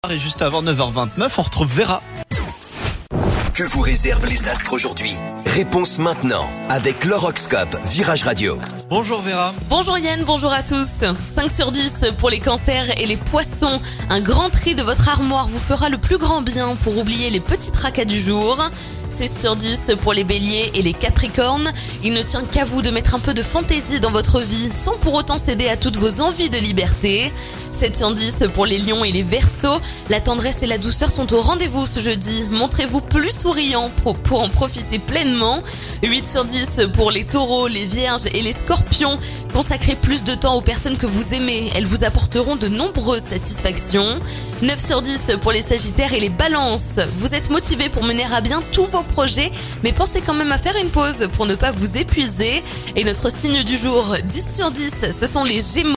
Et juste avant 9h29, on retrouve Vera. Que vous réservent les astres aujourd'hui? Réponse maintenant avec l'horoscope Virage Radio. Bonjour Vera. Bonjour Yann, bonjour à tous. 5 sur 10 pour les cancers et les poissons. Un grand tri de votre armoire vous fera le plus grand bien pour oublier les petits tracas du jour. 6 sur 10 pour les béliers et les capricornes. Il ne tient qu'à vous de mettre un peu de fantaisie dans votre vie sans pour autant céder à toutes vos envies de liberté. 7 sur 10 pour les lions et les verseaux. La tendresse et la douceur sont au rendez-vous ce jeudi. Montrez-vous plus souriant pour en profiter pleinement. 8 sur 10 pour les taureaux, les vierges et les scorpions. Consacrez plus de temps aux personnes que vous aimez. Elles vous apporteront de nombreuses satisfactions. 9 sur 10 pour les sagittaires et les balances. Vous êtes motivés pour mener à bien tous vos projets, mais pensez quand même à faire une pause pour ne pas vous épuiser. Et notre signe du jour, 10 sur 10, ce sont les gémeaux.